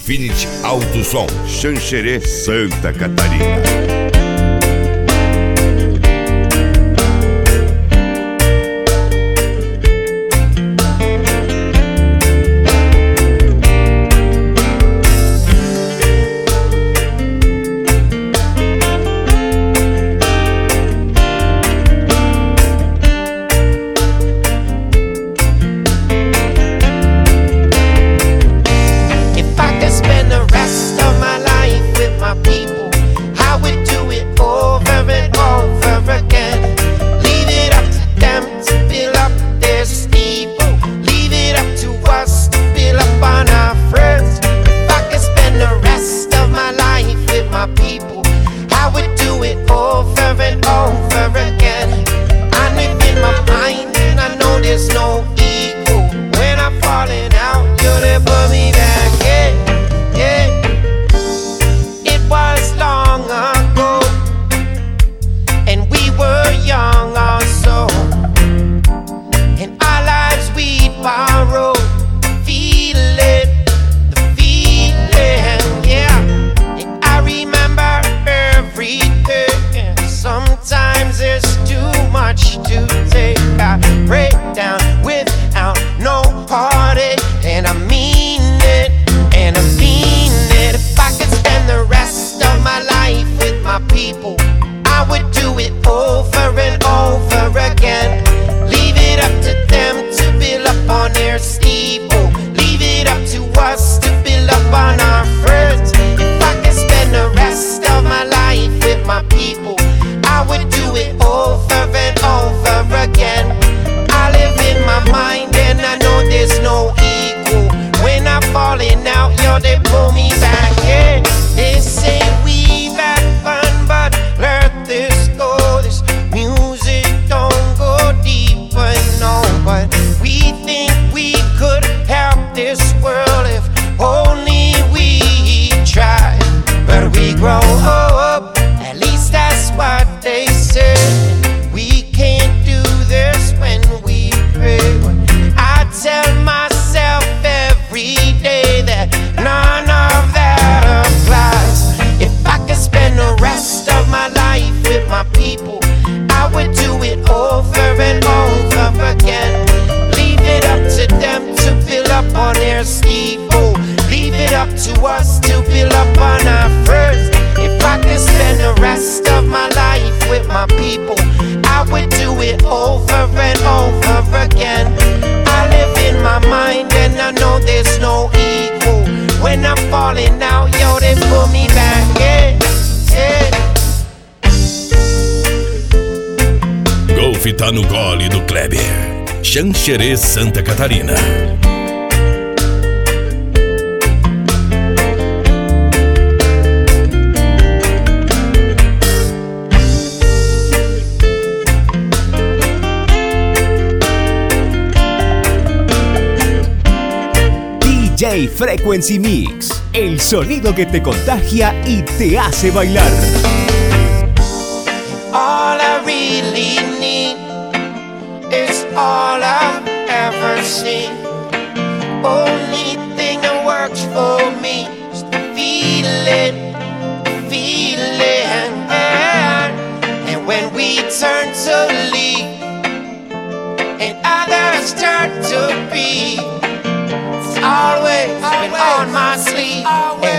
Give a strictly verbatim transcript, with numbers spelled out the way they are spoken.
Infinity Alto Som, Xanxerê, Santa Catarina. Tá no gole do Kleber, Xanxerê, Santa Catarina. D J Frequency Mix, el sonido que te contagia y te hace bailar. All I really need is all I've ever seen. Only thing that works for me is the feeling, the feeling. And when we turn to leave and others turn to be, it's always been on my sleeve.